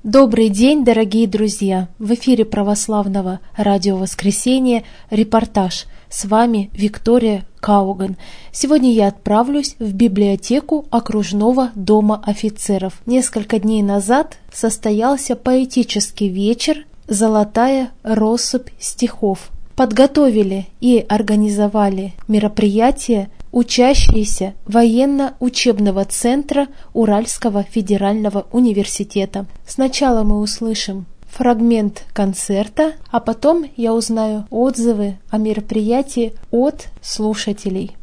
Добрый день, дорогие друзья! В эфире православного радио «Воскресенье» репортаж. С вами Виктория Кауган. Сегодня я отправлюсь в библиотеку окружного дома офицеров. Несколько дней назад состоялся поэтический вечер «Золотая россыпь стихов». Подготовили и организовали мероприятие учащиеся военно-учебного центра Уральского федерального университета. Сначала мы услышим фрагмент концерта, а потом я узнаю отзывы о мероприятии от слушателей.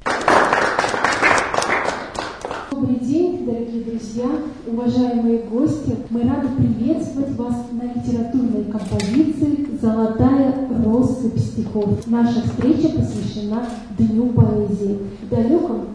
Добрый день, дорогие друзья, уважаемые гости. Мы рады приветствовать вас на литературной композиции «Золотая россыпь стихов». Наша встреча посвящена Дню поэзии. В далеком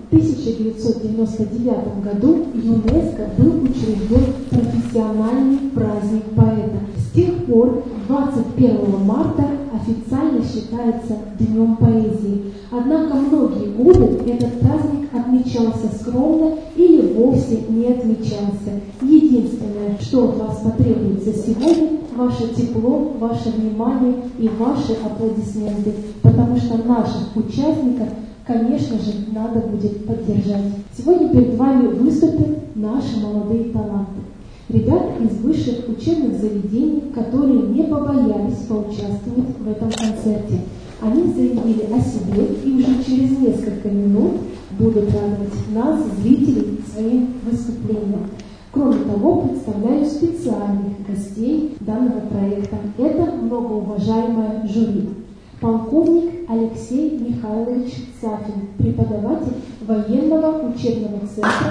1999 году ЮНЕСКО был учрежден профессиональный праздник поэта. С тех пор 21 марта официально считается Днем поэзии. Однако многие годы этот праздник отмечался скромно или вовсе не отмечался. Единственное, что от вас потребуется сегодня, ваше тепло, ваше внимание и ваши аплодисменты, потому что наших участников, конечно же, надо будет поддержать. Сегодня перед вами выступят наши молодые таланты. Ребята из высших учебных заведений, которые не побоялись поучаствовать в этом концерте. Они заявили о себе и уже через несколько минут будут радовать нас, зрителей, своим выступлением. Кроме того, представляю специальных гостей данного проекта. Это многоуважаемое жюри. Полковник Алексей Михайлович Цафин, преподаватель военного учебного центра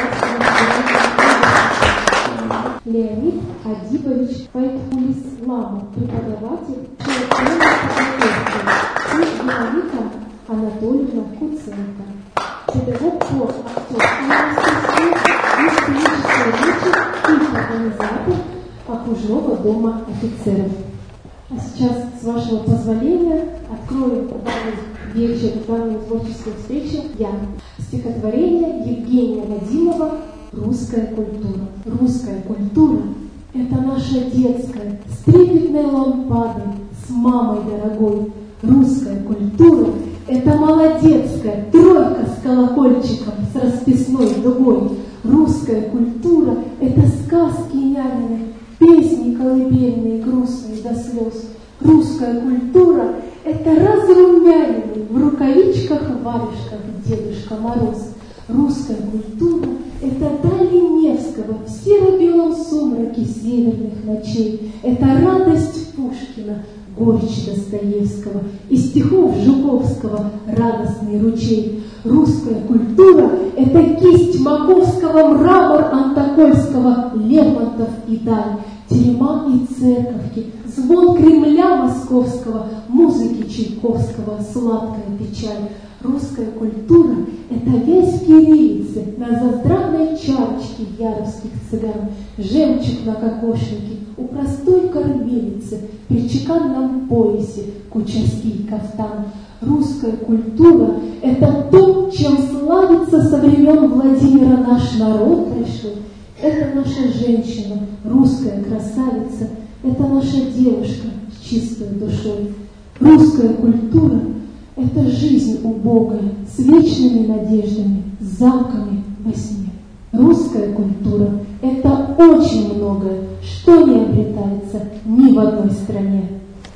Леонид Адибович Файтхулис-Лама, преподаватель и Вероника Анатольевна Куценко, педагог по актерскому мастерству и сценической речи и организатор окружного дома офицеров. А сейчас, с вашего позволения, открою данный вечер, данную творческую встречу я. Стихотворение Евгения Вадимова «Русская культура». Русская культура – это наша детская, с трепетной лампадой, с мамой дорогой. Русская культура – это молодецкая тройка с колокольчиком, с расписной дугой. Русская культура – это сказки нянины, песни колыбельные, грустные до слез. Русская культура – это разрумяненный в рукавичках-варежках Дедушка Мороз. Русская культура – это дали Невского в серо-белом сумраке северных ночей. Это радость Пушкина, горечь Достоевского и стихов Жуковского радостный ручей. Русская культура – это кисть Маковского, мрамор Антокольского, Лермонтов и Даль, терема и церковки, звон Кремля московского, музыки Чайковского, сладкая печаль. Русская культура – это вязь кириллицы на заздравной чарочке яровских цыган, жемчуг на кокошнике у простой кормилицы, при чеканном поясе кучерский кафтан. Русская культура – это то, чем славится со времен Владимира наш народ пришел. Это наша женщина, русская красавица, это наша девушка с чистой душой. Русская культура – это жизнь убогая, с вечными надеждами, с замками во сне. Русская культура – это очень многое, что не обретается ни в одной стране.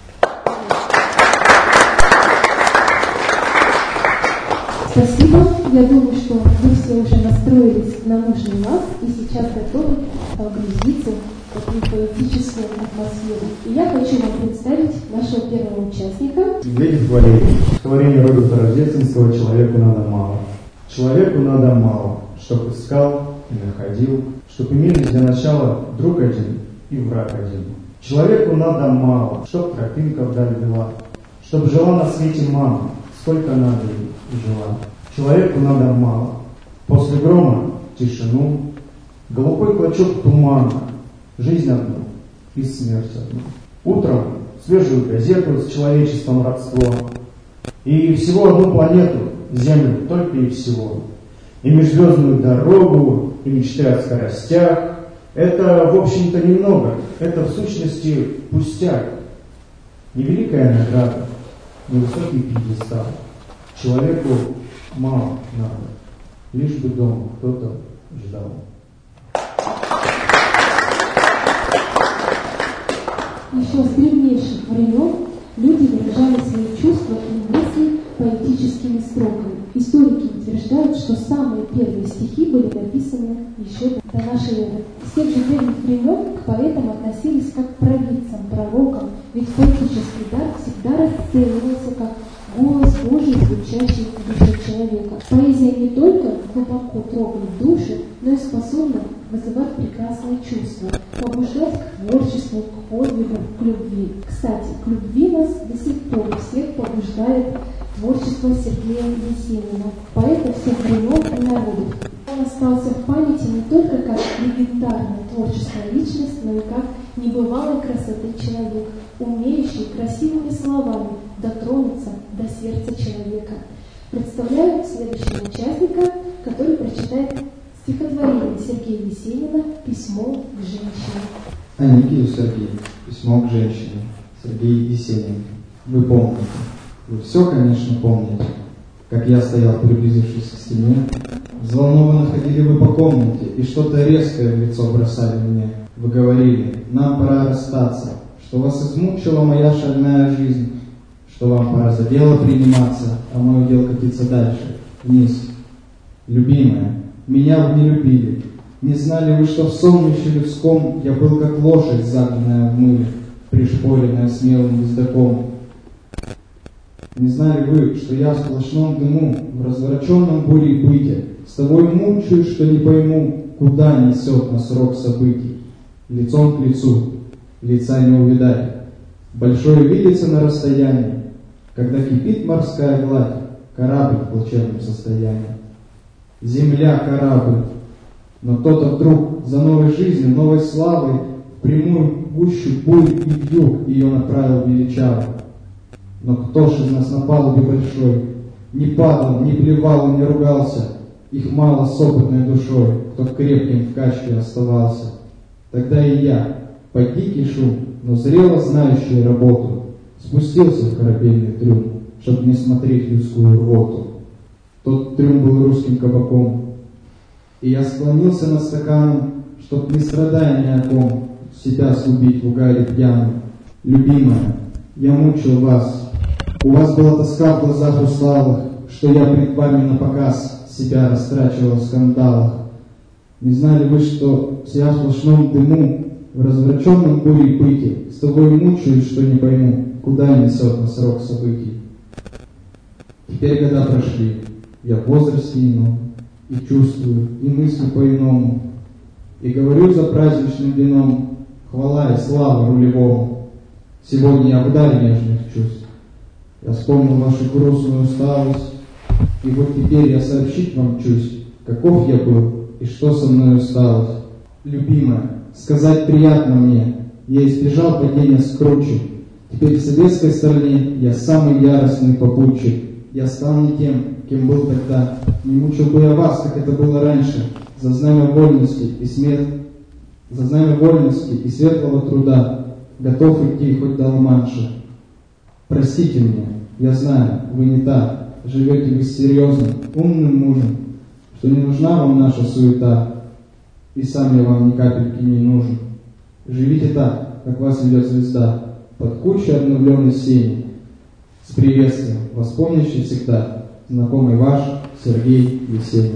Спасибо. Я думаю, что вы все уже настроились на нужный лад и сейчас готовы погрузиться в такую поэтическую атмосферу. И я хочу вам представить нашего первого участника. Медведев Валерий. Творение Роберта Рождественского «Человеку надо мало». Человеку надо мало, чтоб искал и находил, чтоб имели для начала друг один и враг один. Человеку надо мало, чтоб тропинка вдаль вела, чтоб жила на свете мама, сколько надо ей и жила. Человеку надо мало. После грома тишину, голубой клочок тумана, жизнь одну и смерть одну. Утром свежую газету с человечеством родство, и всего одну планету, Землю, только и всего. И межзвездную дорогу, и мечты о скоростях, Это, в общем-то, немного. Это, в сущности, пустяк. Невеликая награда, невысокий пьедестал. Человеку мало надо, лишь бы дома кто-то ждал. Еще с древнейших времен люди выражали свои чувства и мысли поэтическими строками. Историки утверждают, что самые первые стихи были написаны еще до нашей эры. С тех же древних времен к поэтам относились как к провидцам, пророкам, ведь поэтический дар всегда расценивался как голос Божий, звучащий в душе человека. Поэзия не только глубоко трогает душу, но и способна вызывать прекрасные чувства, побуждать к творчеству, к подвигу, к любви. Кстати, к любви нас до сих пор всех побуждает творчество Сергея Есенина, поэта всех времен и народов. Он остался в памяти не только как легендарная творческая личность, но и как небывалой красоты человек, умеющий красивыми словами дотронуться до сердца человека. Представляю следующего участника, который прочитает стихотворение Сергея Есенина «Письмо к женщине». Аникию Сергей. Письмо к женщине. Сергей Есенин. Вы помните. Вы все, конечно, помните, как я стоял, приблизившись к стене. Взволнованно ходили вы по комнате и что-то резкое в лицо бросали мне. Вы говорили: нам пора расстаться, что вас измучила моя шальная жизнь, что вам пора за дело приниматься, а мой удел катиться дальше, вниз. Любимая, меня вы не любили. Не знали вы, что в солнече людском я был как лошадь, загнанная в мыле, пришпоренная смелым ездаком. Не знали вы, что я в сплошном дыму, в развороченном буре быте, с тобой мучаюсь, что не пойму, куда несет нас рок событий. Лицом к лицу, лица не увидать. Большое видится на расстоянии, когда кипит морская гладь, корабль в плачевном состоянии. Земля корабль, но кто-то вдруг за новой жизнью, новой славой в прямую гущу бурь и вьюг ее направил величаво. Но кто ж из нас на палубе большой не падал, не плевал и не ругался, их мало с опытной душой, кто крепким в качке оставался. Тогда и я, под дикий шум, но зрело знающий работу, спустился в корабельный трюм, чтоб не смотреть людскую рвоту. Тот трюм был русским кабаком, и я склонился над стаканом, чтоб не страдая ни о ком, себя сгубить в угаре пьяным. Любимая, я мучил вас, у вас была тоска в глазах усталых, что я пред вами напоказ себя растрачивал в скандалах. Не знали вы, что я в сплошном дыму, в развращенном буре быте, с тобой мучаюсь, что не пойму, куда несет нас рок событий. Теперь года прошли, я в возрасте ином, и чувствую, и мыслю по-иному, и говорю за праздничным вином хвала и слава рулевому. Сегодня я в ударе нежных чувств, я вспомнил вашу грустную усталость, и вот теперь я сообщить вам чусь, каков я был и что со мной сталось. Любимая, сказать приятно мне, я избежал падения с кручи. Теперь в советской стороне я самый яростный попутчик. Я стал не тем, кем был тогда. Не мучил бы я вас, как это было раньше, за знамя вольности и светлого труда, готов идти хоть до Ла-Манша. Простите меня, я знаю, вы не так, живете вы с серьезным, умным мужем, что не нужна вам наша суета, и сам я вам ни капельки не нужен. Живите так, как вас ведет звезда, под кучей обновленной сени. С приветствием, вас помнящий всегда, знакомый ваш Сергей Есенин.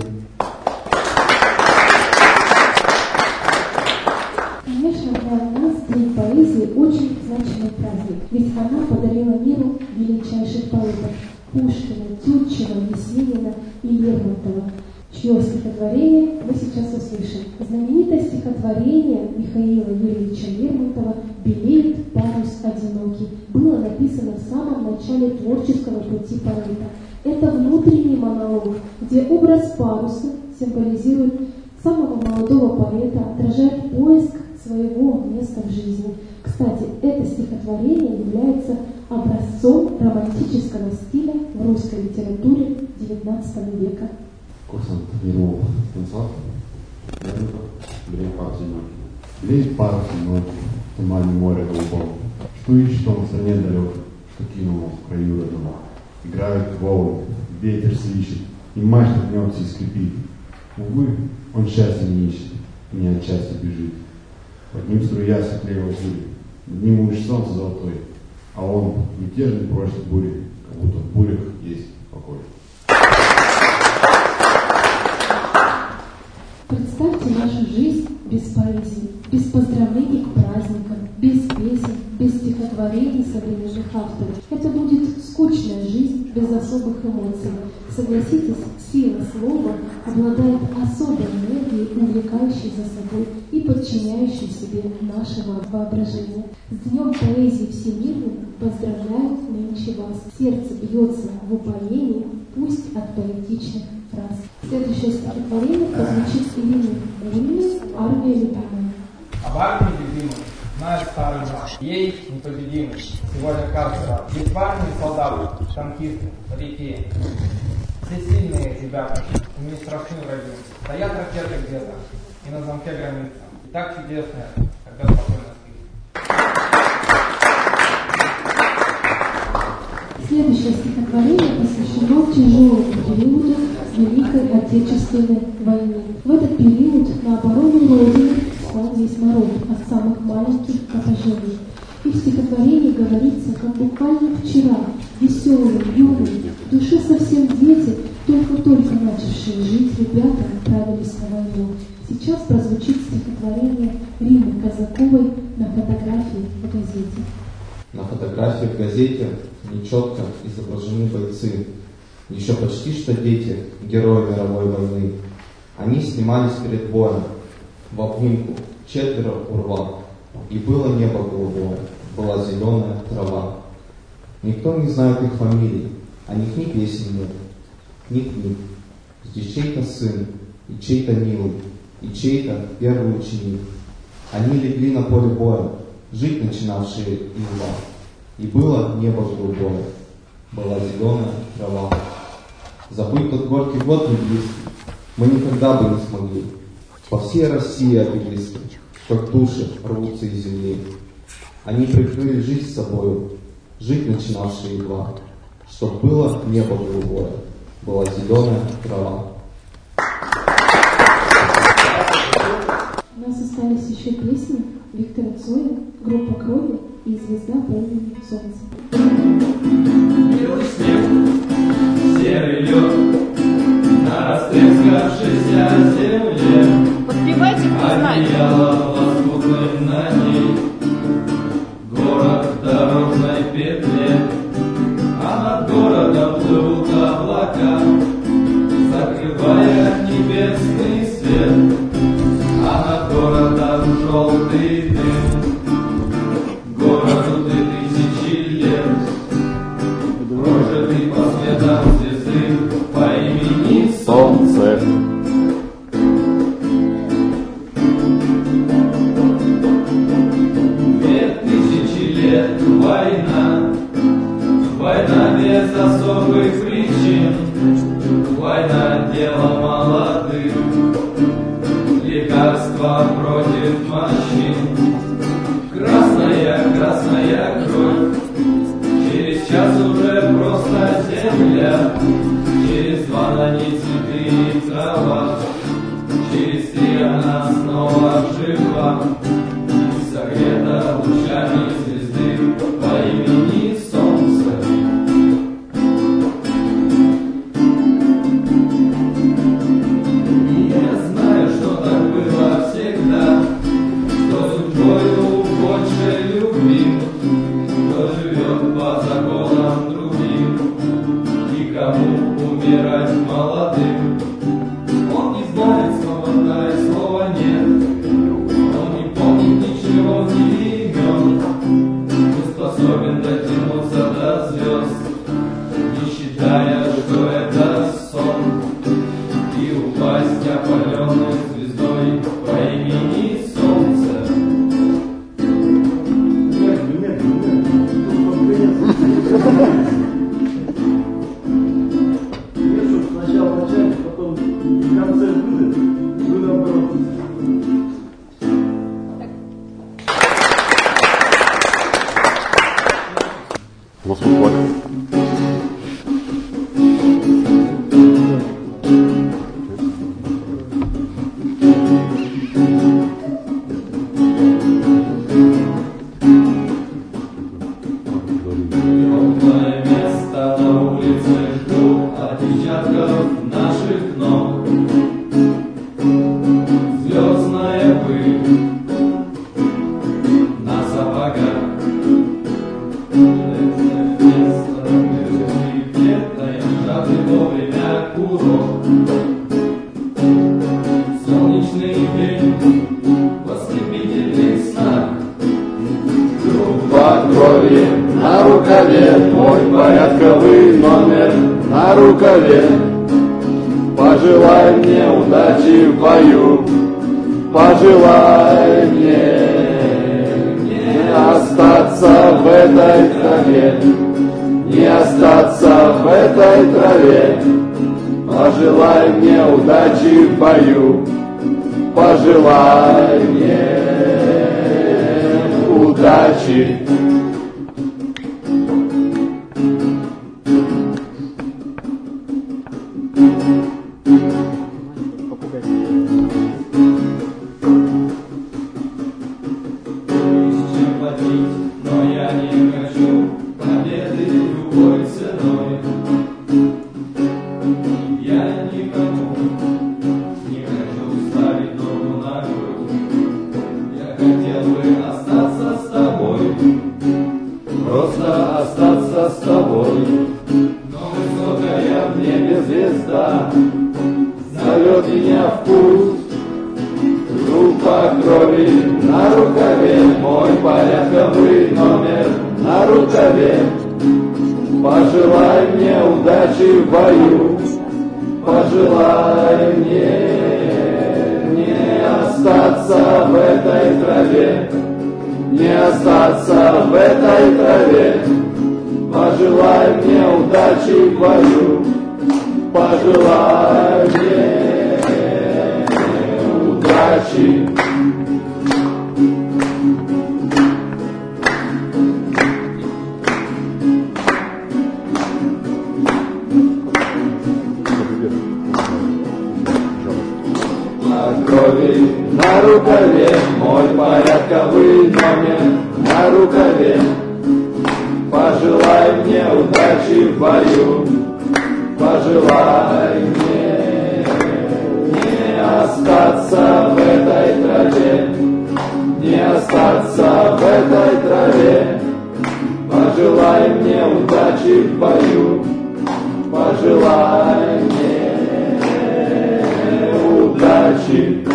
Конечно, для нас День поэзии очень значимый праздник, ведь она подарила миру величайших поэтов Пушкина, Тютчева, Есенина и Лермонтова, чье стихотворение мы сейчас услышим. Знаменитое стихотворение Михаила Юрьевича Лермонтова «Белеет парус одинокий» было написано в самом начале творческого пути поэта. Это внутренний монолог, где образ паруса символизирует самого молодого поэта, отражает поиск своего места в жизни. Кстати, это стихотворение является образцом романтического стиля в русской литературе XIX века. Курсант Мирового Станислав Лермонтов, «Белеет парус одинокий». Весь парк ночью, в тумане моря голубом. Что ищет он в стране далекой, что кинул в краю родного. Играют волны, ветер свищет, и мачта гнется и скрипит. Увы, он счастья не ищет, и не от счастья бежит. Под ним струя светлее бурь, над ним лишь солнце золотое, а он мятежный просит бури, как будто в бурях есть покой. Представьте нашу жизнь без поэзии, без поздравлений к праздникам, без песен, без стихотворений современных авторов. Это будет скучная жизнь без особых эмоций. Согласитесь, сила слова обладает особой энергией, увлекающей за собой и подчиняющей себе нашего воображения. С Днем поэзии всемирным поздравляю нынче вас. Сердце бьется в упоении, пусть от поэтичных фраз. Следующее стихотворение прозвучит Ириной Гуриной «Армия любимая». Об армии любимой знает старый маг. Ей непобедимый. Сегодня карцера. Ведь в армии солдаты, танкисты, моряки. Все сильные ребята, им не страшны враги. Стоят ракеты где-то и на замке граница. И так чудесно, когда спокойно спит. Следующее стихотворение посвящено тяжелому периоду Великой Отечественной войны. В этот период на оборону Родины стал весь народ, от самых маленьких каторжан. И в стихотворении говорится, как буквально вчера, веселые, юные, в душе совсем дети, только-только начавшие жить ребята отправились на войну. Сейчас прозвучит стихотворение Римы Казаковой на фотографии в газете. На фотографии в газете нечетко изображены бойцы, еще почти что дети, герои мировой войны. Они снимались перед боем, в обнимку, 4 урва, и было небо голубое, была зеленая трава. Никто не знает их фамилий, о них ни песен нет, ни книг. Здесь чей-то сын, и чей-то милый, и чей-то первый ученик. Они легли на поле боя, жить начинавшие изба. И было небо голубое, была зеленая трава. Забыть тот горький год не близкий мы никогда бы не смогли. По всей России обелиски, как души рвутся из земли. Они прикрыли жизнь с собою, жить начинавшие едва. Чтоб было небо голубое, была зеленая трава. У нас остались еще песни Виктора Цоя, группа «Крови» и звезда по имени Солнце. Белый снег, серый лед, на растрескавшейся земле. Подпевайте, кто знает. Одеяло лоскутное на ней, город в дорожной петле, а над городом плывут облака, закрывая небесный свет, а над городом желтый дым. Городу 2000 лет, прожитый по светам звезды по имени Солнце. 2000 лет война, война без особых причин, война дело молодых, лекарства против морщин. Красная, красная кровь, через час уже просто земля, через 2 на ней цветы и трава, через 3 она снова жива, и согрета лучами звезды по имени Солнце. И я знаю, что так было всегда, что судьбою больше любви, кто живет по законам другим, и кого Москва флаг. Теплое место на улице жду отпечатков наших ног. Звездная пыль на сапогах. Место где-то сжатый вовремя курок. Солнечный день в ослепительных снах. Группа крови на рукаве, мой порядковый номер на рукаве. Пожелай мне удачи в бою, пожелай мне не остаться в этой траве, не остаться в этой траве. Пожелай мне удачи в бою, пожелай мне удачи. Чем платить, но я не хочу победы любой ценой. Я никому не хочу ставить ногу на грудь. Я хотел бы остаться с тобой, Просто остаться с тобой. но высокая в небе Звезда зовет меня в путь. Группа крови на рукаве, мой порядковый номер на рукаве. Пожелай мне удачи в бою, пожелай мне не остаться в этой траве, не остаться в этой траве. Пожелай мне удачи в бою, пожелай мне удачи. На крови на рукаве, мой порядковый номер на рукаве. Пожелай мне удачи в бою, пожелай мне не остаться в этой траве, не остаться в этой траве. Пожелай мне удачи в бою, пожелай мне удачи.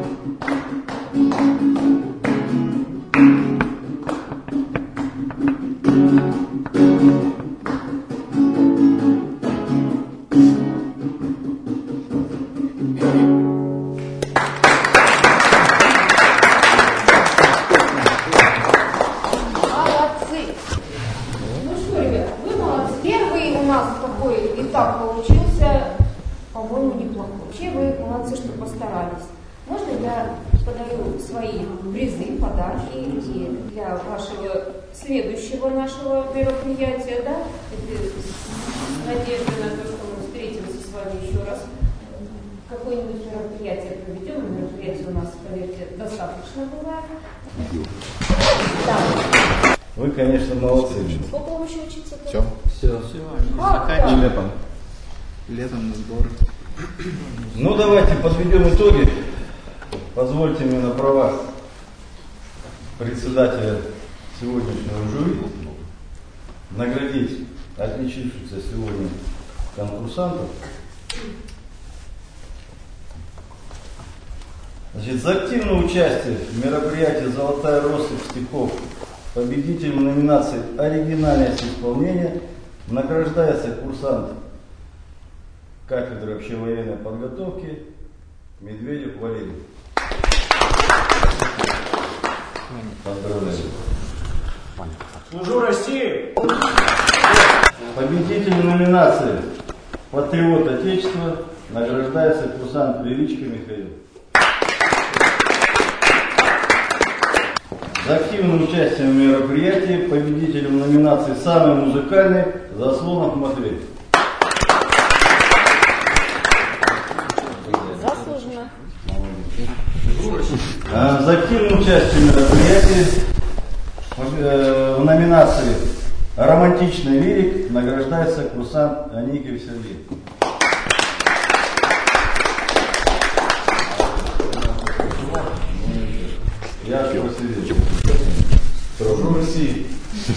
Молодцы! Ну что, ребят, вы молодцы. Первый у нас такой этап получился, по-моему, неплохой. Вообще вы молодцы, что постарались. Можно я подарю свои призы, подарки и для вашего следующего нашего мероприятия, да? Это с надеждой на то, что мы встретимся с вами еще раз. Какое-нибудь мероприятие проведем. Мероприятие у нас, поверьте, достаточно бывает. Да. Вы, конечно, молодцы. Сколько вам еще учиться? Все. Заканчиваем. Летом на сборы. Ну, давайте подведем итоги. Позвольте мне на правах председателя сегодняшнего жюри наградить отличившихся сегодня конкурсантов. Значит, за активное участие в мероприятии «Золотая россыпь стихов» победителем номинации «Оригинальность исполнения» награждается курсант кафедры общевоенной подготовки Медведев Валерий. Поздравляю. Служу России! Победителем номинации «Патриот Отечества» награждается курсант Величко Михаил. За активное участие в мероприятии победителем номинации «Самый музыкальный» Заслонов Матвей. Заслуженно. За активное участие в мероприятии в номинации «Романтичный лирик» награждается курсант Аникев Сергей. Я же посидел. Служу России.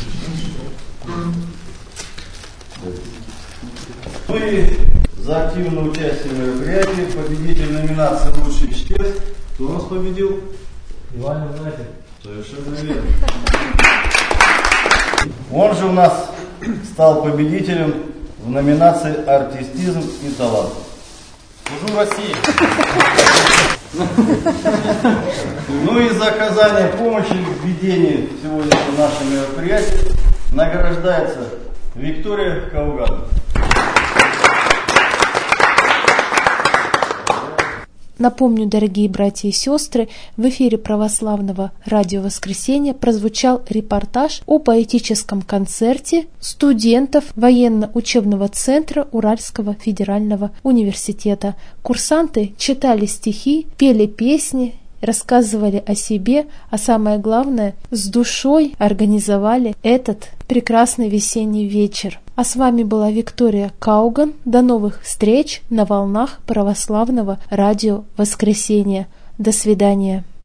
Ну и за активное участие в мероприятии победитель номинации «Лучший чтец». Кто у нас победил? Иван Игнатьев. Совершенно верно. Он же у нас стал победителем в номинации «Артистизм и талант». Служу России. Ну и за оказание помощи в ведении сегодняшнего нашего мероприятия награждается Виктория Кауган. Напомню, дорогие братья и сестры, в эфире православного радио «Воскресенье» прозвучал репортаж о поэтическом концерте студентов военно-учебного центра Уральского федерального университета. Курсанты читали стихи, пели песни, рассказывали о себе, а самое главное, с душой организовали этот прекрасный весенний вечер. А с вами была Виктория Кауган. До новых встреч на волнах православного радио «Воскресенье». До свидания.